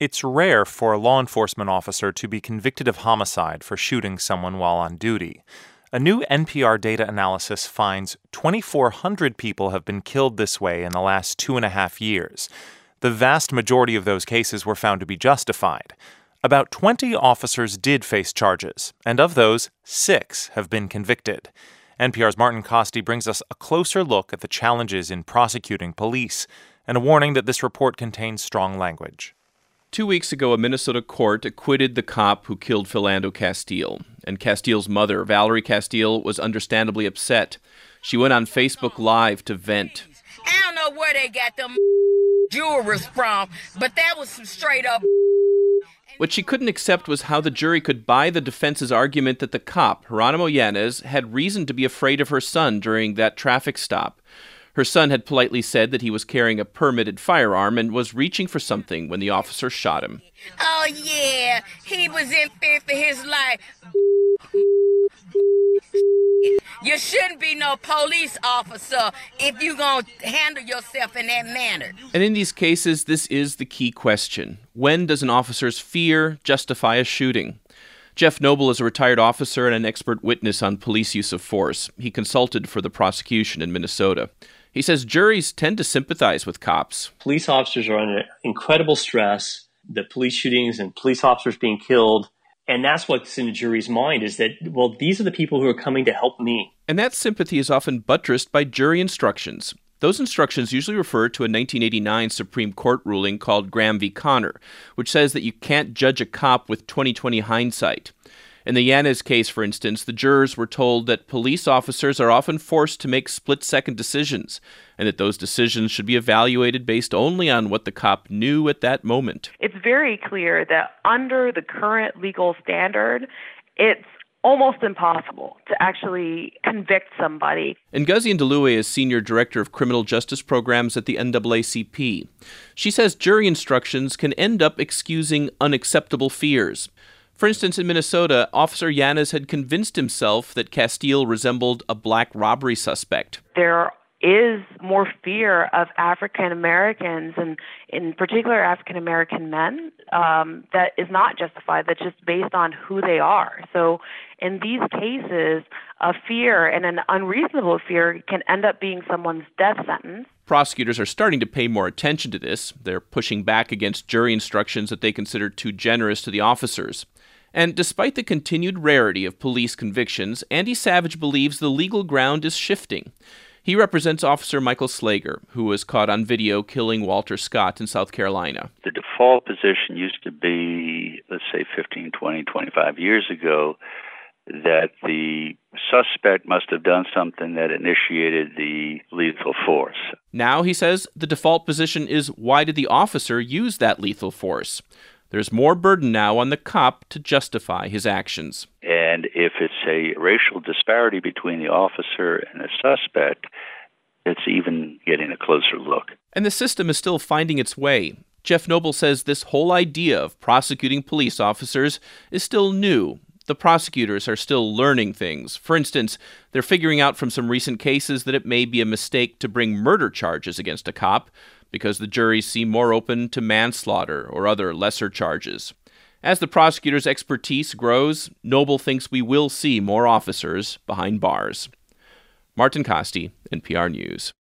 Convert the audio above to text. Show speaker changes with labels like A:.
A: It's rare for a law enforcement officer to be convicted of homicide for shooting someone while on duty. A new NPR data analysis finds 2,400 people have been killed this way in the last 2.5 years. The vast majority of those cases were found to be justified. About 20 officers did face charges, and of those, 6 have been convicted. NPR's Martin Kaste brings us a closer look at the challenges in prosecuting police, and a warning that this report contains strong language.
B: 2 weeks ago, a Minnesota court acquitted the cop who killed Philando Castile. And Castile's mother, Valerie Castile, was understandably upset. She went on Facebook Live to vent.
C: I don't know where they got them jurors from, but that was some straight up.
B: What she couldn't accept was how the jury could buy the defense's argument that the cop, Geronimo Yanez, had reason to be afraid of her son during that traffic stop. Her son had politely said that he was carrying a permitted firearm and was reaching for something when the officer shot him.
C: Oh, yeah, he was in fear for his life. You shouldn't be no police officer if you're going to handle yourself in that manner.
B: And in these cases, this is the key question. When does an officer's fear justify a shooting? Jeff Noble is a retired officer and an expert witness on police use of force. He consulted for the prosecution in Minnesota. He says juries tend to sympathize with cops.
D: Police officers are under incredible stress, the police shootings and police officers being killed. And that's what's in the jury's mind is that, well, these are the people who are coming to help me.
B: And that sympathy is often buttressed by jury instructions. Those instructions usually refer to a 1989 Supreme Court ruling called Graham v. Connor, which says that you can't judge a cop with 20/20 hindsight. In the Yanez case, for instance, the jurors were told that police officers are often forced to make split-second decisions, and that those decisions should be evaluated based only on what the cop knew at that moment.
E: It's very clear that under the current legal standard, it's almost impossible to actually convict somebody.
B: Ngozi Ndulue is Senior Director of Criminal Justice Programs at the NAACP. She says jury instructions can end up excusing unacceptable fears. For instance, in Minnesota, Officer Yanez had convinced himself that Castile resembled a black robbery suspect.
E: There is more fear of African Americans, and in particular African American men, that is not justified. That's just based on who they are. So in these cases, a fear and an unreasonable fear can end up being someone's death sentence.
B: Prosecutors are starting to pay more attention to this. They're pushing back against jury instructions that they consider too generous to the officers. And despite the continued rarity of police convictions, Andy Savage believes the legal ground is shifting. He represents Officer Michael Slager, who was caught on video killing Walter Scott in South Carolina.
F: The default position used to be, let's say 15, 20, 25 years ago, that the suspect must have done something that initiated the lethal force.
B: Now, he says, the default position is, why did the officer use that lethal force? There's more burden now on the cop to justify his actions.
F: And if it's a racial disparity between the officer and the suspect, it's even getting a closer look.
B: And the system is still finding its way. Jeff Noble says this whole idea of prosecuting police officers is still new. The prosecutors are still learning things. For instance, they're figuring out from some recent cases that it may be a mistake to bring murder charges against a cop, because the juries seem more open to manslaughter or other lesser charges. As the prosecutor's expertise grows, Noble thinks we will see more officers behind bars. Martin Kaste, NPR News.